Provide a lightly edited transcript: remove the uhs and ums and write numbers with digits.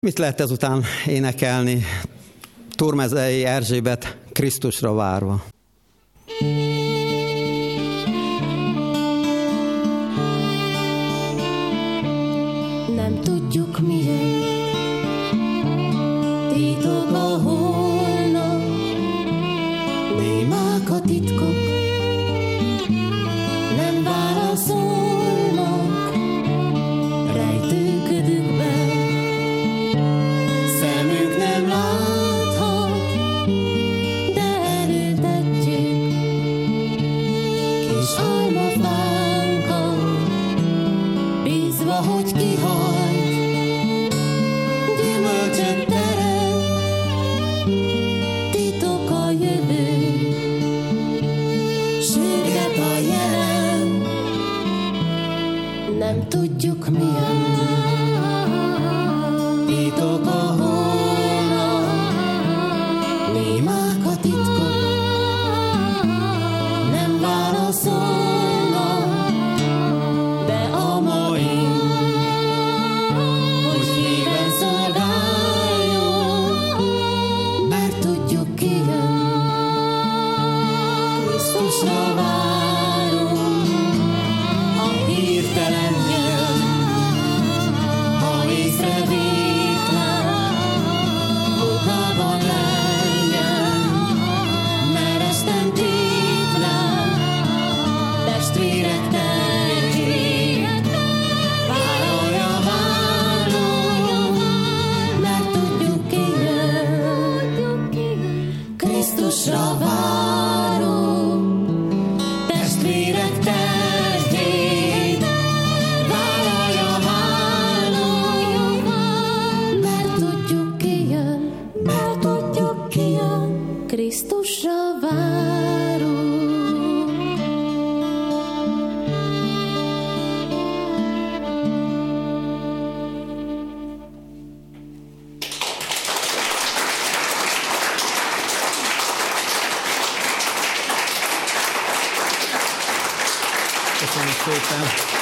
Mit lehet ezután énekelni? Turmezei Erzsébet, Krisztusra várva. Nem tudjuk milyen titok a holnap, némák a titkok, nem válaszolnak rejtőködükben. Szemünk nem láthat, de elültetjük kis almafánkon, bízva, hogy kihajt, gyümölcsöt teremt, titok a jövő, sürget a jelen, nem tudjuk milyen. Titok a holnap, némák a titkok, nem válaszolnak, de a mai, hogy híven szolgáljon, mert tudjuk ki jön, Krisztusra várunk, a hirtelen jön, ha észrevétlen, fogában legyen, meresten tétlen, testvérek terhét, vállalja vállalom, mert tudjuk ki jön, Krisztusra várunk, testvérek terhét, vállalja vállalom, mert tudjuk ki jön, Krisztusra várunk. Köszönjük szépen!